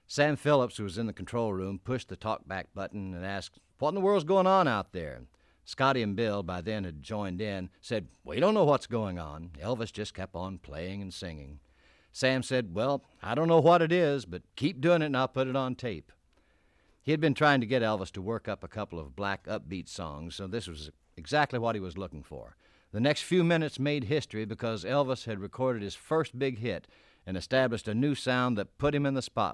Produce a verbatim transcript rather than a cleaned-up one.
Sam Phillips, who was in the control room, pushed the talkback button and asked, "What in the world's going on out there?" Scotty and Bill, by then had joined in, said, "We don't know what's going on." Elvis just kept on playing and singing. Sam said, "Well, I don't know what it is, but keep doing it and I'll put it on tape." He had been trying to get Elvis to work up a couple of black upbeat songs, so this was exactly what he was looking for. The next few minutes made history because Elvis had recorded his first big hit and established a new sound that put him in the spotlight.